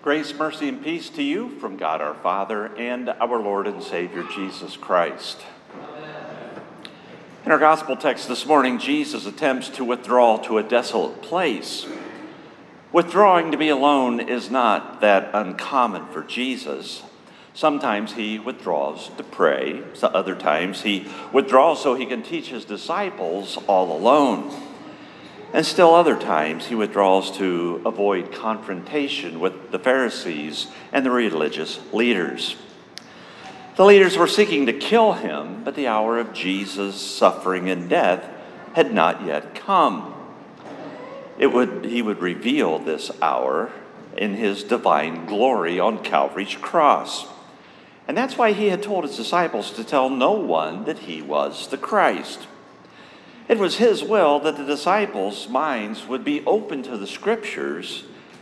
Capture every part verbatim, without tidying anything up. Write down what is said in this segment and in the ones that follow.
Grace, mercy, and peace to you from God our Father and our Lord and Savior Jesus Christ. Amen. In our gospel text this morning, Jesus attempts to withdraw to a desolate place. Withdrawing to be alone is not that uncommon for Jesus. Sometimes he withdraws to pray. So other times he withdraws so he can teach his disciples all alone. And still other times he withdraws to avoid confrontation with the Pharisees and the religious leaders. The leaders were seeking to kill him, but the hour of Jesus' suffering and death had not yet come. It would, he would reveal this hour in his divine glory on Calvary's cross. And that's why he had told his disciples to tell no one that he was the Christ. It was his will that the disciples' minds would be open to the scriptures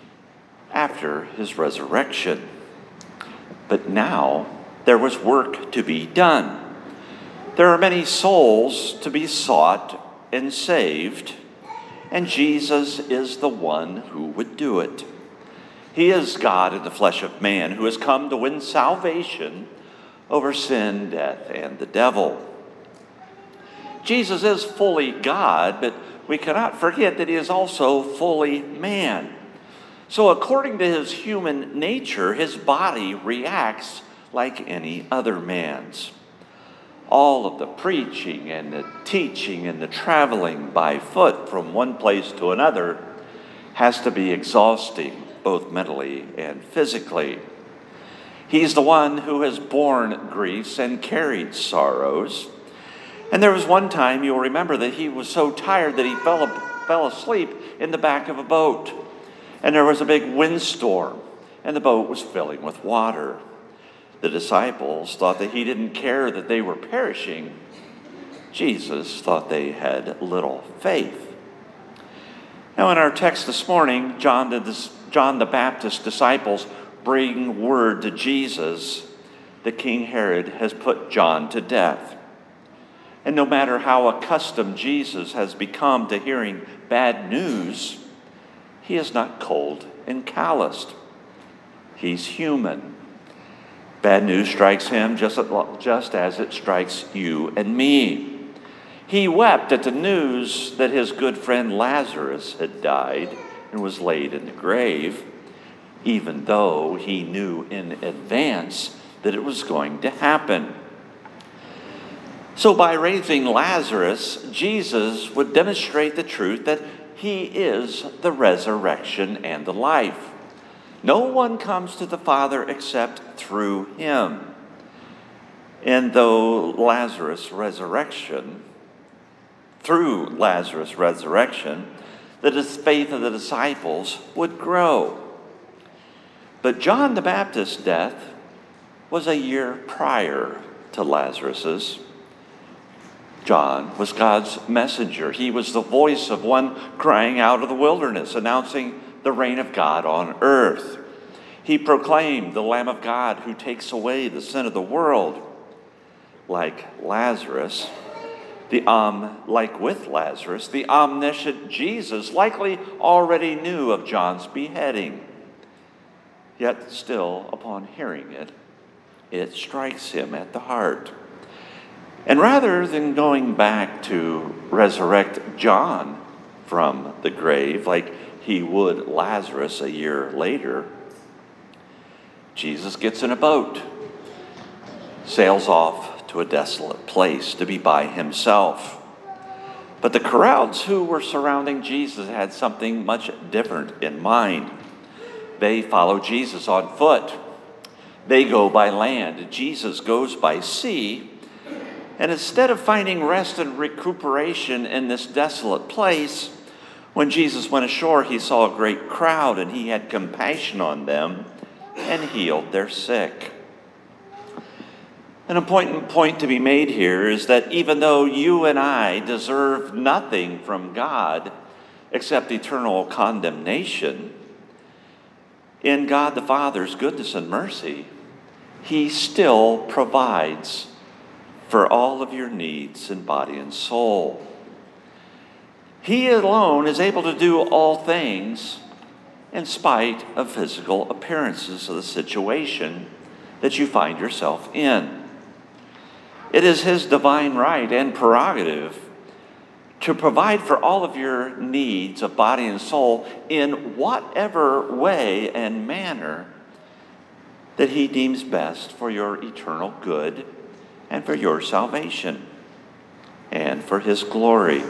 after his resurrection. But now there was work to be done. There are many souls to be sought and saved, and Jesus is the one who would do it. He is God in the flesh of man who has come to win salvation over sin, death, and the devil. Jesus is fully God, but we cannot forget that he is also fully man. So according to his human nature, his body reacts like any other man's. All of the preaching and the teaching and the traveling by foot from one place to another has to be exhausting, both mentally and physically. He's the one who has borne griefs and carried sorrows. And there was one time, you'll remember, that he was so tired that he fell, fell asleep in the back of a boat. And there was a big windstorm, and the boat was filling with water. The disciples thought that he didn't care that they were perishing. Jesus thought they had little faith. Now in our text this morning, John the, John the Baptist's disciples bring word to Jesus that King Herod has put John to death. And no matter how accustomed Jesus has become to hearing bad news, he is not cold and calloused. He's human. Bad news strikes him just, just as it strikes you and me. He wept at the news that his good friend Lazarus had died and was laid in the grave, even though he knew in advance that it was going to happen. So by raising Lazarus, Jesus would demonstrate the truth that he is the resurrection and the life. No one comes to the Father except through him. And though Lazarus' resurrection, through Lazarus' resurrection, the faith of the disciples would grow. But John the Baptist's death was a year prior to Lazarus's. John was God's messenger. He was the voice of one crying out of the wilderness, announcing the reign of God on earth. He proclaimed the Lamb of God who takes away the sin of the world. Like Lazarus, the um, like with Lazarus, the omniscient Jesus likely already knew of John's beheading. Yet still, upon hearing it, it strikes him at the heart. And rather than going back to resurrect John from the grave like he would Lazarus a year later, Jesus gets in a boat, sails off to a desolate place to be by himself. But the crowds who were surrounding Jesus had something much different in mind. They follow Jesus on foot. They go by land. Jesus goes by sea. And instead of finding rest and recuperation in this desolate place, when Jesus went ashore, he saw a great crowd and he had compassion on them and healed their sick. An important point to be made here is that even though you and I deserve nothing from God except eternal condemnation, in God the Father's goodness and mercy, he still provides for all of your needs in body and soul. He alone is able to do all things in spite of physical appearances of the situation that you find yourself in. It is his divine right and prerogative to provide for all of your needs of body and soul in whatever way and manner that he deems best for your eternal good and for your salvation and for his glory.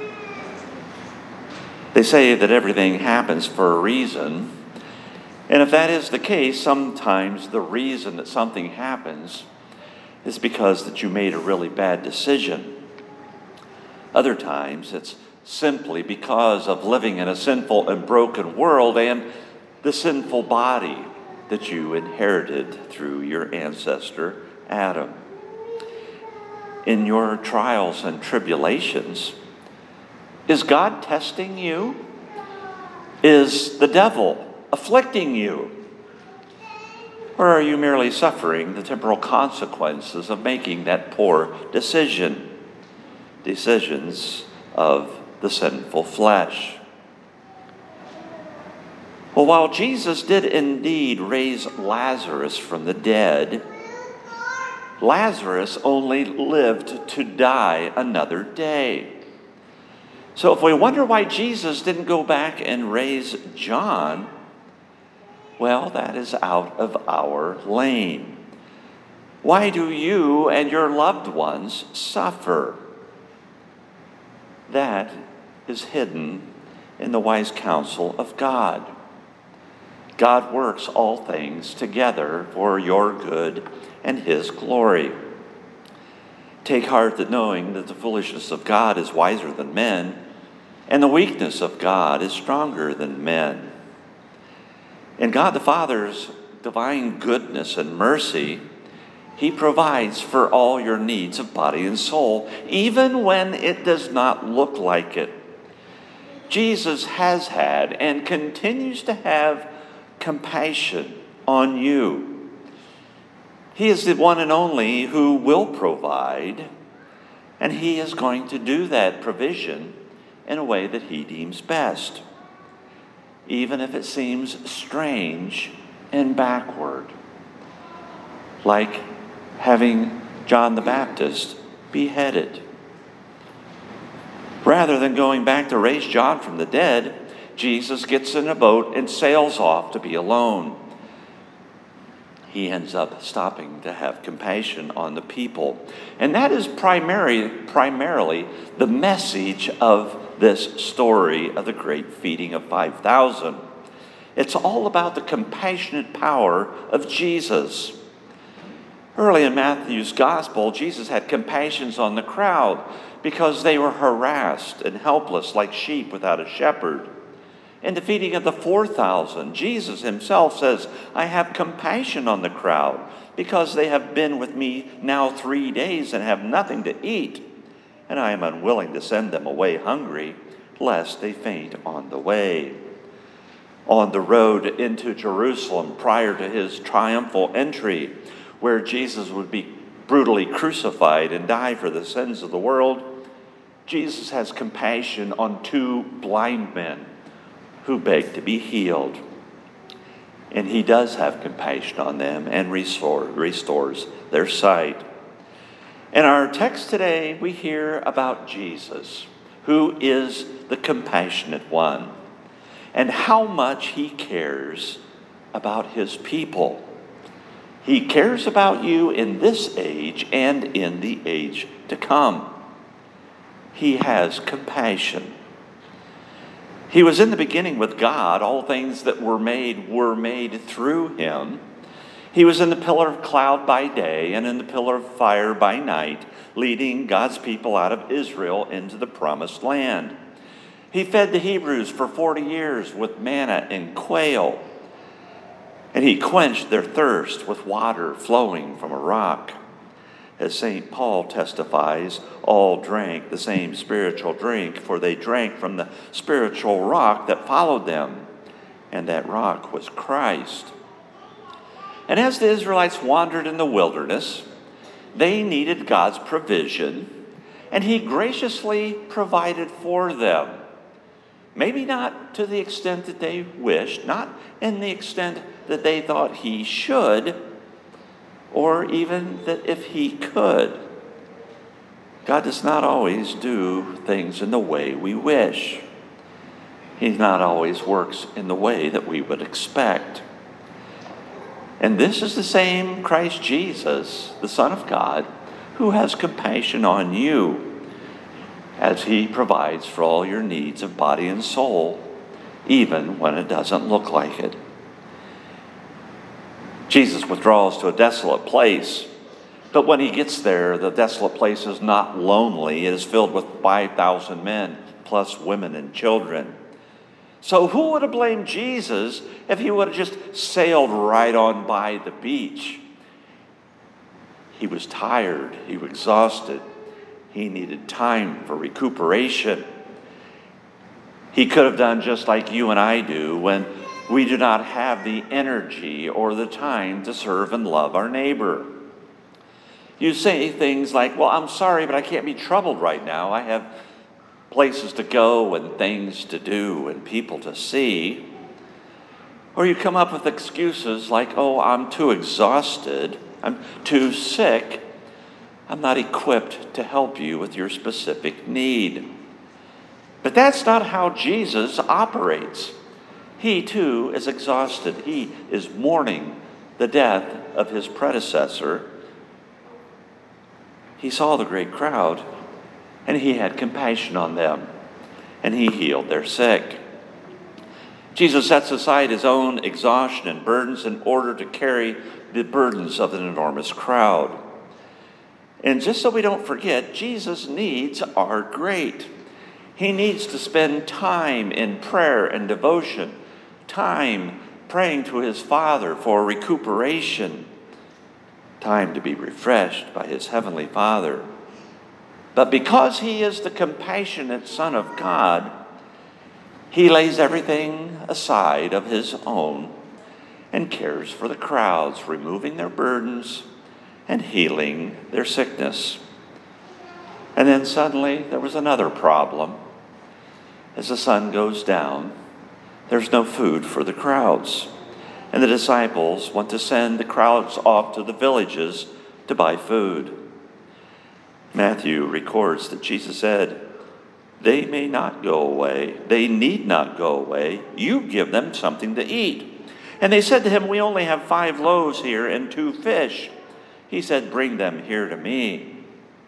They say that everything happens for a reason, and if that is the case, sometimes the reason that something happens is because that you made a really bad decision. Other times, it's simply because of living in a sinful and broken world and the sinful body that you inherited through your ancestor, Adam. In your trials and tribulations, is God testing you? Is the devil afflicting you? Or are you merely suffering the temporal consequences of making that poor decision? Decisions of the sinful flesh. Well, while Jesus did indeed raise Lazarus from the dead, Lazarus only lived to die another day. So if we wonder why Jesus didn't go back and raise John, well, that is out of our lane. Why do you and your loved ones suffer? That is hidden in the wise counsel of God. God works all things together for your good and his glory. Take heart that knowing that the foolishness of God is wiser than men, and the weakness of God is stronger than men. In God the Father's divine goodness and mercy, he provides for all your needs of body and soul, even when it does not look like it. Jesus has had and continues to have compassion on you. He is the one and only who will provide, and he is going to do that provision in a way that he deems best, even if it seems strange and backward, like having John the Baptist beheaded. Rather than going back to raise John from the dead, Jesus gets in a boat and sails off to be alone. He ends up stopping to have compassion on the people. And that is primary, primarily the message of this story of the great feeding of five thousand. It's all about the compassionate power of Jesus. Early in Matthew's gospel, Jesus had compassion on the crowd because they were harassed and helpless like sheep without a shepherd. In the feeding of the four thousand, Jesus himself says, I have compassion on the crowd because they have been with me now three days and have nothing to eat, and I am unwilling to send them away hungry, lest they faint on the way. On the road into Jerusalem prior to his triumphal entry, where Jesus would be brutally crucified and die for the sins of the world, Jesus has compassion on two blind men who beg to be healed. And he does have compassion on them and restore, restores their sight. In our text today, we hear about Jesus, who is the compassionate one, and how much he cares about his people. He cares about you in this age and in the age to come. He has compassion. He was in the beginning with God. All things that were made were made through him. He was in the pillar of cloud by day and in the pillar of fire by night, leading God's people out of Israel into the promised land. He fed the Hebrews for forty years with manna and quail. And he quenched their thirst with water flowing from a rock. As Saint Paul testifies, all drank the same spiritual drink, for they drank from the spiritual rock that followed them, and that rock was Christ. And as the Israelites wandered in the wilderness, they needed God's provision, and he graciously provided for them. Maybe not to the extent that they wished, not in the extent that they thought he should, or even that if he could. God does not always do things in the way we wish. He not always works in the way that we would expect. And this is the same Christ Jesus, the Son of God, who has compassion on you as he provides for all your needs of body and soul, even when it doesn't look like it. Jesus withdraws to a desolate place, but when he gets there, the desolate place is not lonely. It is filled with five thousand men, plus women and children. So who would have blamed Jesus if he would have just sailed right on by the beach? He was tired. He was exhausted. He needed time for recuperation. He could have done just like you and I do when we do not have the energy or the time to serve and love our neighbor. You say things like, well, I'm sorry, but I can't be troubled right now. I have places to go and things to do and people to see. Or you come up with excuses like, oh, I'm too exhausted. I'm too sick. I'm not equipped to help you with your specific need. But that's not how Jesus operates. He too is exhausted. He is mourning the death of his predecessor. He saw the great crowd, and he had compassion on them, and he healed their sick. Jesus sets aside his own exhaustion and burdens in order to carry the burdens of an enormous crowd. And just so we don't forget, Jesus' needs are great. He needs to spend time in prayer and devotion, time praying to his Father for recuperation, time to be refreshed by his heavenly Father. But because he is the compassionate Son of God, he lays everything aside of his own and cares for the crowds, removing their burdens and healing their sickness. And then suddenly there was another problem. As the sun goes down, there's no food for the crowds. And the disciples want to send the crowds off to the villages to buy food. Matthew records that Jesus said, "They may not go away. They need not go away. You give them something to eat." And they said to him, "We only have five loaves here and two fish." He said, "Bring them here to me."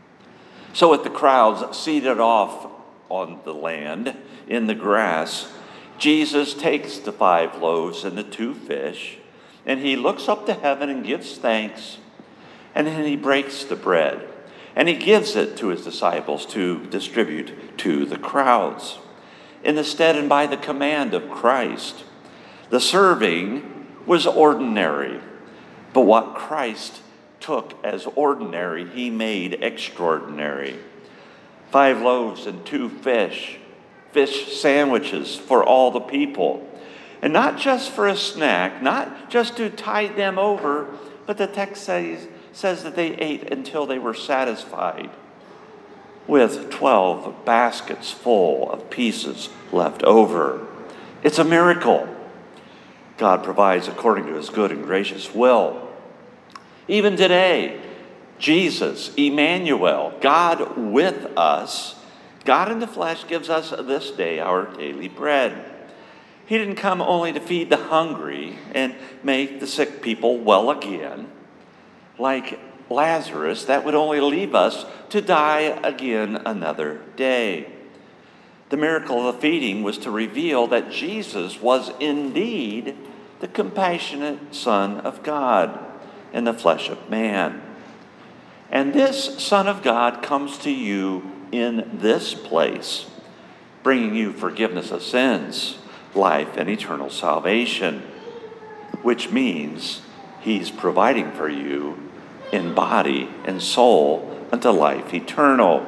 So with the crowds seated off on the land in the grass, Jesus takes the five loaves and the two fish, and he looks up to heaven and gives thanks, and then he breaks the bread, and he gives it to his disciples to distribute to the crowds. In the stead and by the command of Christ, the serving was ordinary, but what Christ took as ordinary, he made extraordinary. Five loaves and two fish, fish sandwiches for all the people. And not just for a snack, not just to tide them over, but the text says, says that they ate until they were satisfied, with twelve baskets full of pieces left over. It's a miracle. God provides according to his good and gracious will. Even today, Jesus, Emmanuel, God with us, God in the flesh, gives us this day our daily bread. He didn't come only to feed the hungry and make the sick people well again. Like Lazarus, that would only leave us to die again another day. The miracle of the feeding was to reveal that Jesus was indeed the compassionate Son of God in the flesh of man. And this Son of God comes to you in this place, bringing you forgiveness of sins, life, and eternal salvation, which means he's providing for you in body and soul unto life eternal.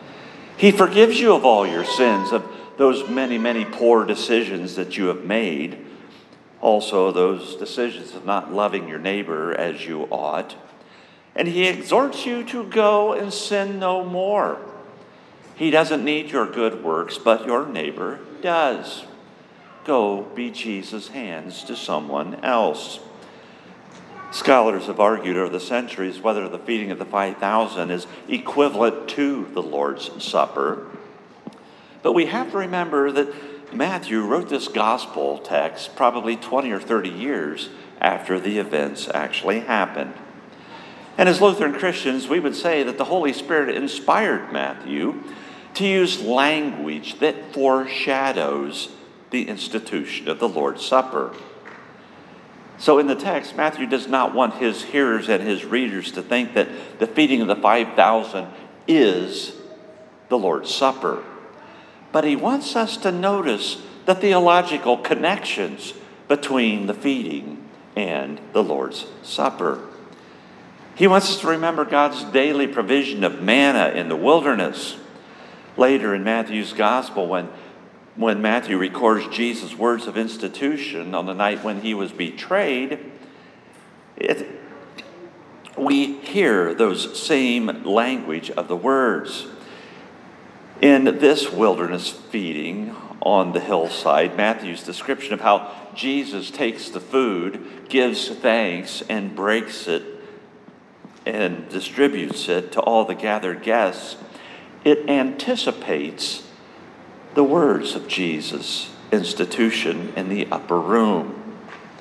He forgives you of all your sins, of those many, many poor decisions that you have made, also those decisions of not loving your neighbor as you ought. And he exhorts you to go and sin no more. He doesn't need your good works, but your neighbor does. Go be Jesus' hands to someone else. Scholars have argued over the centuries whether the feeding of the five thousand is equivalent to the Lord's Supper. But we have to remember that Matthew wrote this gospel text probably twenty or thirty years after the events actually happened. And as Lutheran Christians, we would say that the Holy Spirit inspired Matthew to use language that foreshadows the institution of the Lord's Supper. So in the text, Matthew does not want his hearers and his readers to think that the feeding of the five thousand is the Lord's Supper. But he wants us to notice the theological connections between the feeding and the Lord's Supper. He wants us to remember God's daily provision of manna in the wilderness. Later in Matthew's gospel, when, when Matthew records Jesus' words of institution on the night when he was betrayed, it, we hear those same language of the words. In this wilderness feeding on the hillside, Matthew's description of how Jesus takes the food, gives thanks, and breaks it and distributes it to all the gathered guests, it anticipates the words of Jesus' institution in the upper room.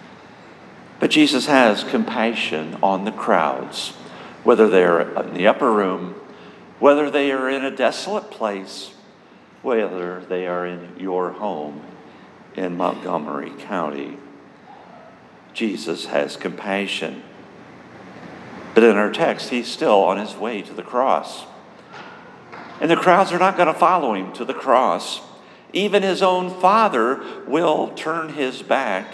But Jesus has compassion on the crowds, whether they're in the upper room, whether they are in a desolate place, whether they are in your home in Montgomery County. Jesus has compassion. But in our text, he's still on his way to the cross. And the crowds are not going to follow him to the cross. Even his own Father will turn his back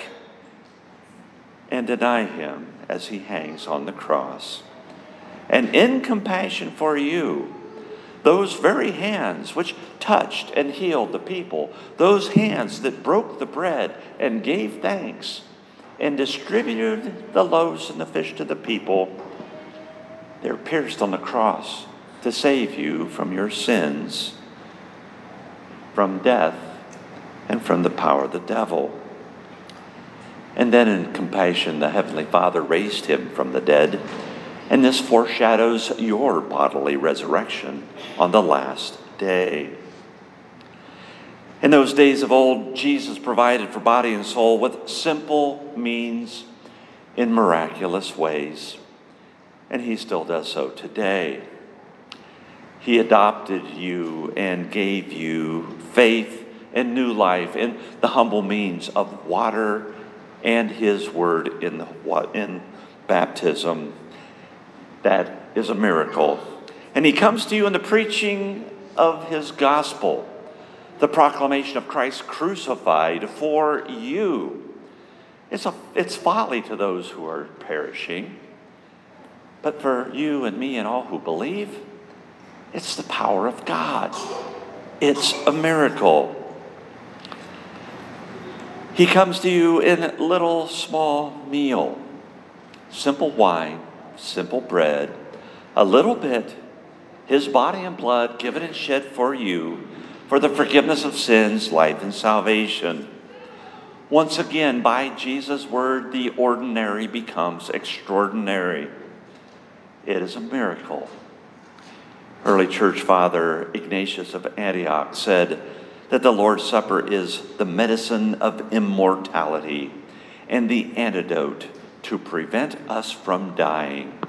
and deny him as he hangs on the cross. And in compassion for you, those very hands which touched and healed the people, those hands that broke the bread and gave thanks and distributed the loaves and the fish to the people, they're pierced on the cross to save you from your sins, from death, and from the power of the devil. And then in compassion, the Heavenly Father raised him from the dead. And this foreshadows your bodily resurrection on the last day. In those days of old, Jesus provided for body and soul with simple means in miraculous ways. And he still does so today. He adopted you and gave you faith and new life in the humble means of water and his word in, the, in baptism. That is a miracle. And he comes to you in the preaching of his gospel, the proclamation of Christ crucified for you. It's, a, it's folly to those who are perishing. But for you and me and all who believe, it's the power of God. It's a miracle. He comes to you in a little small meal, simple wine, simple bread, a little bit, his body and blood given and shed for you for the forgiveness of sins, life, and salvation. Once again, by Jesus' word, the ordinary becomes extraordinary. It is a miracle. Early church father Ignatius of Antioch said that the Lord's Supper is the medicine of immortality and the antidote to prevent us from dying.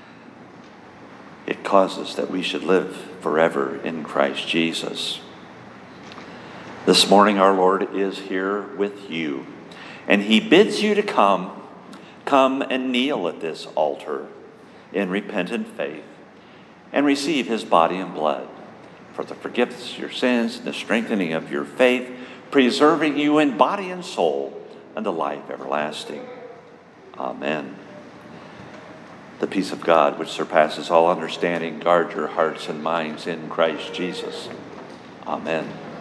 It causes that we should live forever in Christ Jesus. This morning our Lord is here with you, and he bids you to come, come and kneel at this altar in repentant faith and receive his body and blood for the forgiveness of your sins and the strengthening of your faith, preserving you in body and soul unto life everlasting. Amen. The peace of God, which surpasses all understanding, guard your hearts and minds in Christ Jesus. Amen.